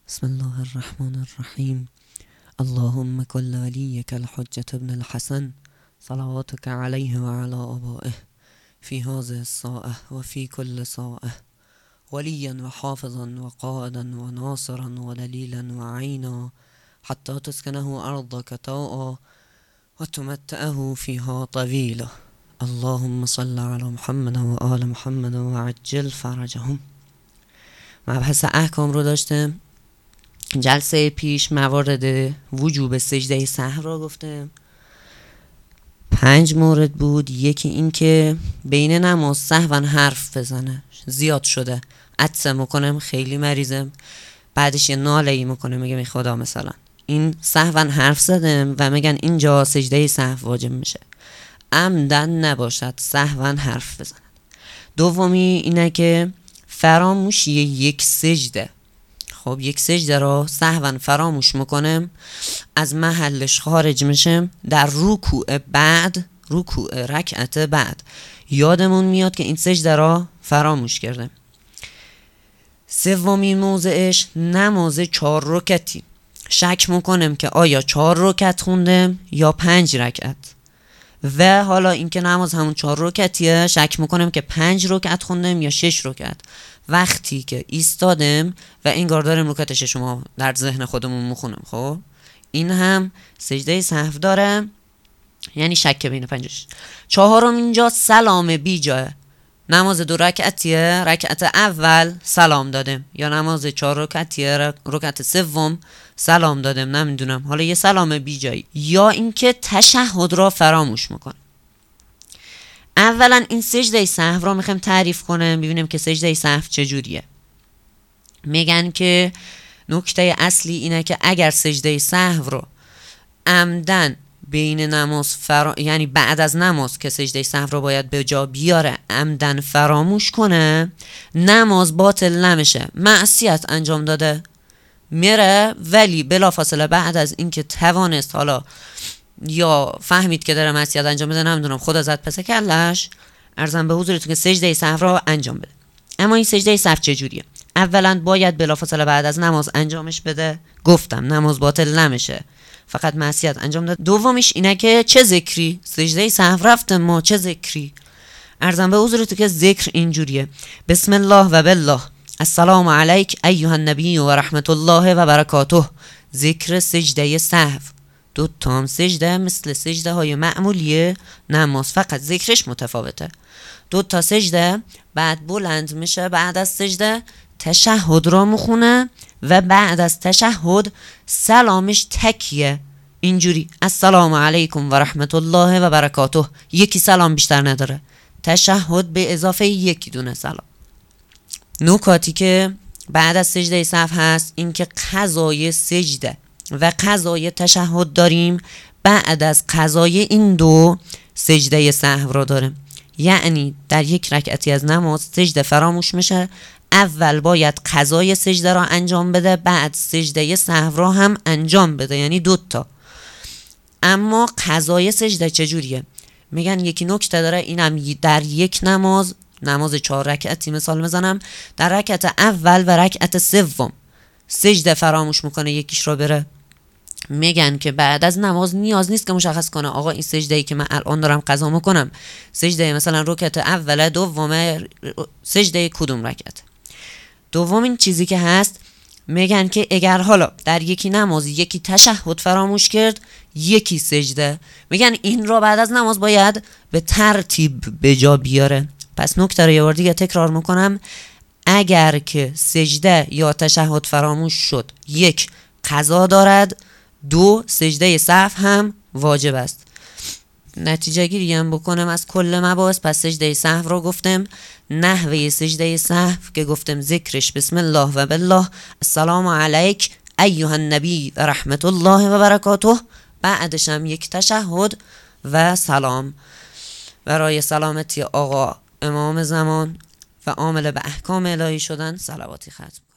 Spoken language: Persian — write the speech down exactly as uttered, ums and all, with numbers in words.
بسم الله الرحمن الرحیم. اللهم كل وليك الحجة ابن الحسن صلواتك عليه وعلى آبائه في هذه الساعة وفي كل ساعة وليا وحافظا وقائدا وناصرا ودليلا وعينا حتى تسكنه أرضك طوعا وتمتعه فيها طويلا. اللهم صل على محمد و آل محمد و عجل فرجهم. مبحث احکام رو داشتم. جلسه پیش موارد وجوب سجده سهو را گفتم. پنج مورد بود. یکی این که بین نماز سهوا حرف بزنه، زیاد شده، عطسه میکنم، خیلی مریضم، بعدش یه ناله ای میکنه، میگه می خدا مثلا این سهوا حرف زدم و میگن اینجا سجده سهو واجب میشه. عمدن نباشد، سهوا حرف بزنه. دومی اینه که فراموشی یک سجده، خب یک سجده را سهوا فراموش میکنم، از محلش خارج میشم، در رکوع بعد، رکوع رکعت بعد یادمون میاد که این سجده را فراموش کردم. سومی موضعش نماز چهار رکعتی، شک میکنم که آیا چهار رکعت خوندم یا پنج رکعت، و حالا اینکه نماز همون چهار رکعتیه، شک میکنم که پنج رکعت خوندم یا شش رکعت. وقتی که ایستادم و انگار دارم رکعت ششم در ذهن خودمون میخونم، خب این هم سجده سهو داره، یعنی شک بین پنجش. چهارم اینجا سلام بی جایه، نماز دو رکعتیه، رکعت اول سلام دادم، یا نماز چهار رکعتیه، رکعت سوم سلام دادم، نمیدونم، حالا یه سلام بی جایی، یا اینکه تشهد را فراموش میکنم. اولا این سجده سهو را میخوایم تعریف کنم، ببینیم که سجده سهو چجوریه. میگن که نکته اصلی اینه که اگر سجده سهو رو عمدن بین نماز فرا... یعنی بعد از نماز که سجده سهو رو باید به جا بیاره عمدن فراموش کنه، نماز باطل نمیشه، معصیت انجام داده میره، ولی بلافاصله بعد از اینکه توانست، حالا یا فهمید که داره معصیت انجام بده، نمیدونم، خدا زد پس کلش، ارزم به حضورتون که سجده سهو رو انجام بده. اما این سجده سهو چجوریه؟ اولا باید بلافاصله بعد از نماز انجامش بده، گفتم نماز باطل نمیشه، فقط معصیت انجام داد. دومیش اینه که چه ذکری، سجده سهو رفتم ما چه ذکری، ارزم به حضورتون که ذکر اینجوریه: بسم الله و بالله، السلام علیک ایها النبی و رحمت الله و برکاته. ذکر سجده سهو. دو تا هم سجده مثل سجده های معمولیه نماز، فقط ذکرش متفاوته. دو تا سجده، بعد بلند میشه، بعد از سجده تشهد را مخونه و بعد از تشهد سلامش تکیه، اینجوری: السلام علیکم و رحمت الله و برکاته. یکی سلام بیشتر نداره، تشهد به اضافه یکی دونه سلام. نکاتی که بعد از سجده سهو هست این که قضای سجده و قضای تشهد داریم، بعد از قضای این دو سجده سهو را داریم. یعنی در یک رکعتی از نماز سجده فراموش میشه، اول باید قضای سجده را انجام بده، بعد سجده سهو را هم انجام بده، یعنی دوتا. اما قضای سجده چجوریه؟ میگن یکی نکته داره، اینم در یک نماز، نماز چهار رکعتی مثال میزنم، در رکعت اول و رکعت سوم سجده فراموش میکنه، یکیش را بره. میگن که بعد از نماز نیاز نیست که مشخص کنه آقا این سجده ای که من الان دارم قضا میکنم سجده مثلا رکعت اول، دوم سجده کدوم رکعت. دومین چیزی که هست، میگن که اگر حالا در یکی نماز یکی تشهد فراموش کرد، یکی سجده، میگن این را بعد از نماز باید به ترتیب به جا بیاره. پس نکته رو یه بار دیگه تکرار میکنم: اگر که سجده یا تشهد فراموش شد، یک قضا دارد، دو سجده سهو هم واجب است. نتیجه گیری هم بکنم از کل مباحث. پس سجده سهو رو گفتم، نحوه سجده سهو که گفتم ذکرش بسم الله و بالله، السلام علیک ایها النبی و رحمت الله و برکاته، بعدش هم یک تشهد و سلام. برای سلامتی آقا امام زمان و عامل به احکام الهی شدن صلواتی ختم.